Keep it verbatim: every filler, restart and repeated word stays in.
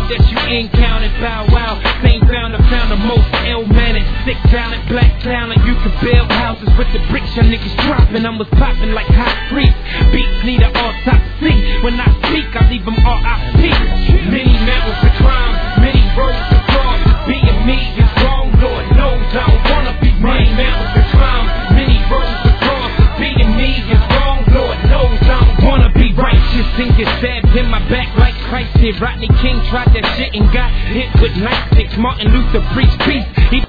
crowd that you encountered. Bow wow, same founder, found the most ill-mannered, sick talent, black talent. You can build houses with the bricks your niggas dropping. I was popping like hot grease. Beats need an autopsy. When I speak, I leave them R I P. Many mountains to climb, many roads to cross. Being me is wrong, Lord knows I don't wanna be many mountains to climb, many roads to cross. Being me is wrong, Lord knows I don't wanna be righteous and get stabbed in my back like Christ did. Rodney King tried that shit and got hit with nightsticks. Martin Luther preached peace. He